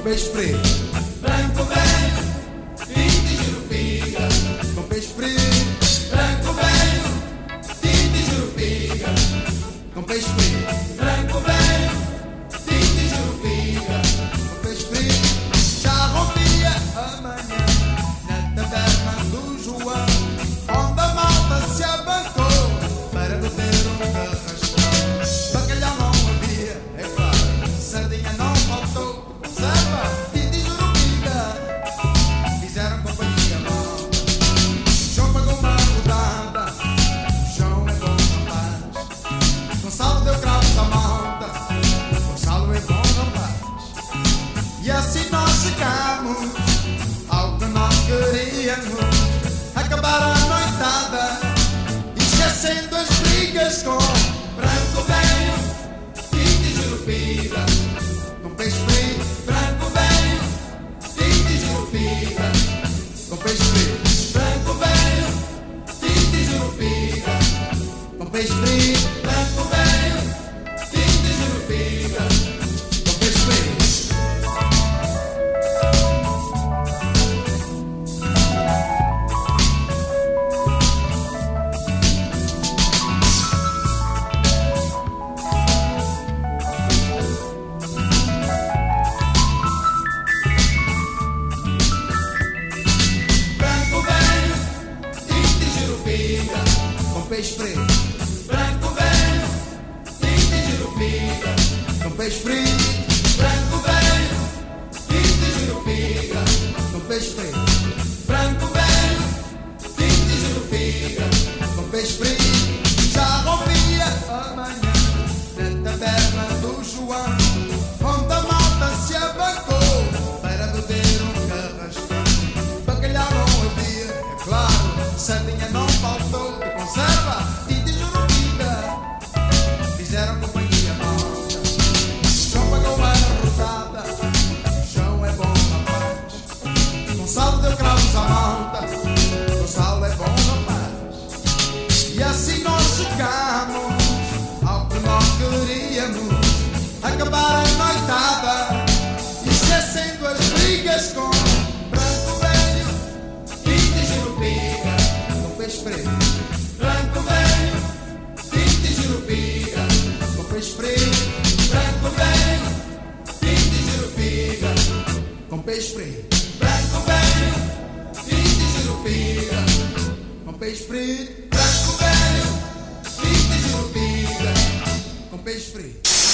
peixe preto, branco velho, tinta e jurupiga, com peixe preto, branco velho, tinta e jurupiga, com peixe preto, branco velho, tinta e jurupiga, com peixe preto. Já rompia amanhã na taberna do João, onde a malta se abancou para beber um carrascão. Bacalhau não havia, é claro, sardinha não faltou, conserva, tinta e jurupiga, fizeram companhia malta. O João pagou uma rodada, o João é bom rapaz. Gonçalo deu cravos à malta, Gonçalo é bom rapaz. E assim nós chegamos ao que nós queríamos, acabar a noitada, esquecendo as brigas com branco velho, tinta e jurupiga, peixe frito, branco velho, tinta e jurupiga, com peixe frito, branco velho, tinta e jurupiga, com peixe frito, branco velho, tinta e jurupiga, com peixe frito. branco velho, tinta e jurupiga, Com peixe frito, branco velho, tinta e jurupiga, com peixe frito, branco velho, tinta e jurupiga, com peixe frito, branco velho, tinta e jurupiga, com peixe frito. Já rompia amanhã na taberna do João, onde a malta se abancou para beber um carrascão. Bacalhau não havia, é claro, sardinha não faltou, de conserva, tinta e jurupiga, fizeram companhia malta. João pagou uma rodada, João é bom rapaz. Gonçalo deu cravos à malta, Gonçalo é bom rapaz. E assim nós chegamos ao que nós queríamos, acabar a noitada, esquecendo as brigas com branco velho, tinta e jurupiga, com peixe preto, branco velho, tinta e jurupiga, com peixe preto, branco velho, tinta e jurupiga, com peixe preto, branco velho, tinta e jurupiga, com peixe preto, branco velho, tinta e jurupiga, com peixe preto.